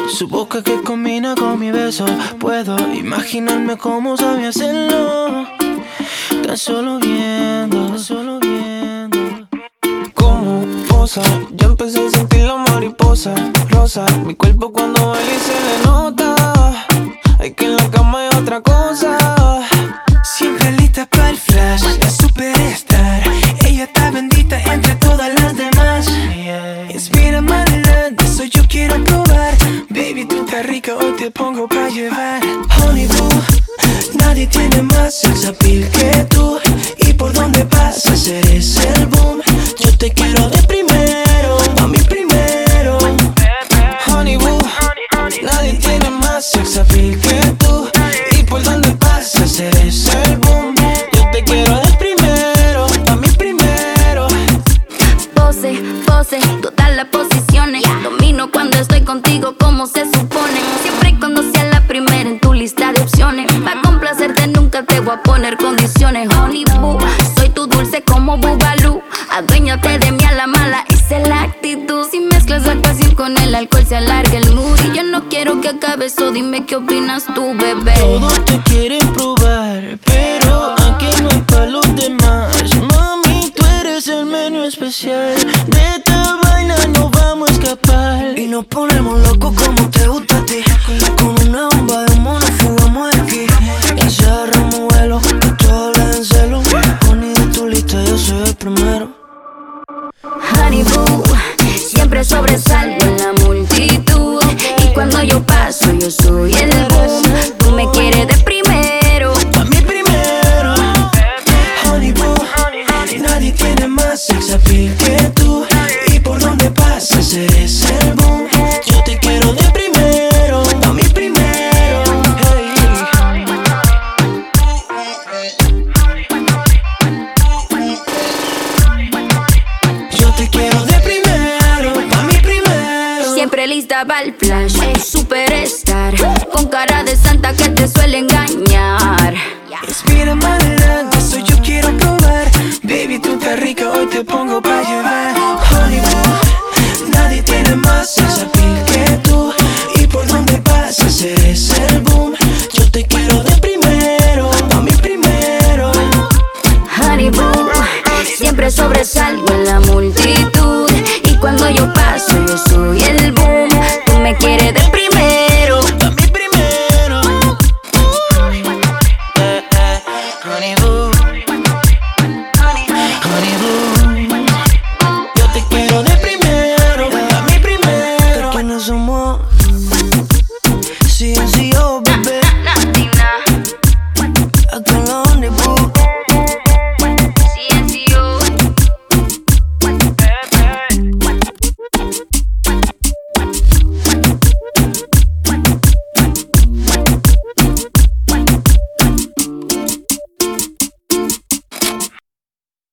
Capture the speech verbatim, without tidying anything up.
Su boca que combina con mi beso. Puedo imaginarme cómo sabe hacerlo. Tan solo viendo, tan solo viendo cómo posa. Ya empecé a sentir la mariposa rosa. Mi cuerpo cuando baila y se le nota. Hay que en la cama hay otra cosa. Siempre lista para el flash, la superstar. Ella está bendita entre todas las demás. Yeah. Inspírame adelante, eso yo quiero probar. Baby, tú estás rica, hoy te pongo pa' llevar. Honey boo, nadie tiene más sex appeal que tú. Y por donde pasas eres el boom. Yo te quiero de primero, a mí primero. Honey boo, nadie tiene más sex appeal que tú. Y por donde pasas eres el boom. Yo te quiero de primero, a mí primero. Pose, pose, todas las posiciones. Domino cuando estoy contigo como se supone. Siempre y cuando sea la primera en tu lista de opciones. Pa' complacerte nunca te voy a poner condiciones. Honey boo, soy tu dulce como Bubalú. Aduéñate de mí a la mala, esa es la actitud. Si mezclas la pasión con el alcohol se alarga el mood. Y yo no quiero que acabe eso, dime qué opinas tú, bebé. Todos te quieren probar, pero aquí no hay pa' los demás. Mami, tú eres el menú especial. De esta vaina no vamos a escapar. Y nos ponemos locos como te gusta a ti. Con una bomba de humo nos fugamos de aquí. Y se agarramos vuelo, que todos le den celo. Honey, de tu lista yo soy el primero. Honey boo, siempre sobresalgo en la multitud. Y cuando yo paso yo soy el boom. Tú me quieres de primero, A mí primero. Honey boo, nadie tiene más sex appeal que tú. Y por donde pasas eres el boom. Yo te quiero de primero, a mí primero. Hey. Yo te quiero de primero, a mí primero. siempre lista para el flash. Superstar, con cara de santa que te suele engañar. Inspírame adelante, eso yo quiero probar. Baby, tú estás rica, hoy te pongo pa' llevar. Honey boo, nadie tiene más sex appeal que tú. Y por donde pasas eres el boom. Yo te quiero de primero, a mí primero. Honey boo, siempre sobresalgo en la multitud. Y cuando yo paso yo soy el boom. Tú me quieres de primero, A mí primero. Eh, eh, honey boo. Honey boo. Yo te quiero de primero, a mí primero. Que no somos C N C O, bebé.